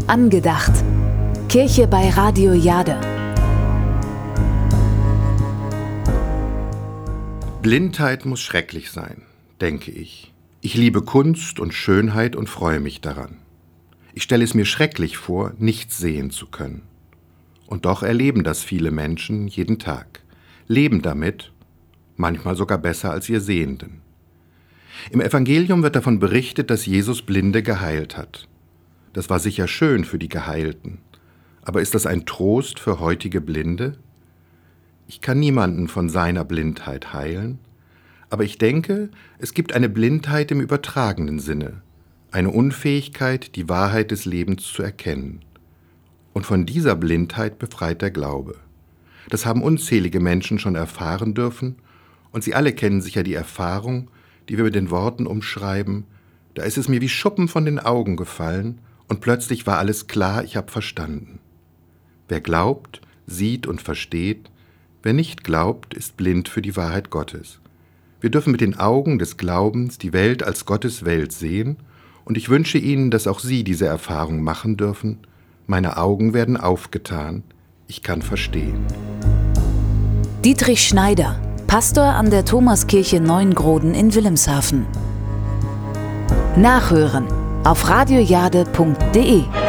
Angedacht. Kirche bei Radio Jade. Blindheit muss schrecklich sein, denke ich. Ich liebe Kunst und Schönheit und freue mich daran. Ich stelle es mir schrecklich vor, nichts sehen zu können. Und doch erleben das viele Menschen jeden Tag. Leben damit, manchmal sogar besser als ihr Sehenden. Im Evangelium wird davon berichtet, dass Jesus Blinde geheilt hat. Das war sicher schön für die Geheilten. Aber ist das ein Trost für heutige Blinde? Ich kann niemanden von seiner Blindheit heilen, aber ich denke, es gibt eine Blindheit im übertragenen Sinne, eine Unfähigkeit, die Wahrheit des Lebens zu erkennen. Und von dieser Blindheit befreit der Glaube. Das haben unzählige Menschen schon erfahren dürfen, und Sie alle kennen sicher die Erfahrung, die wir mit den Worten umschreiben: Da ist es mir wie Schuppen von den Augen gefallen, und plötzlich war alles klar, ich habe verstanden. Wer glaubt, sieht und versteht. Wer nicht glaubt, ist blind für die Wahrheit Gottes. Wir dürfen mit den Augen des Glaubens die Welt als Gottes Welt sehen, und ich wünsche Ihnen, dass auch Sie diese Erfahrung machen dürfen. Meine Augen werden aufgetan, ich kann verstehen. Dietrich Schneider, Pastor an der Thomaskirche Neuengroden in Wilhelmshaven. Nachhören auf radiojade.de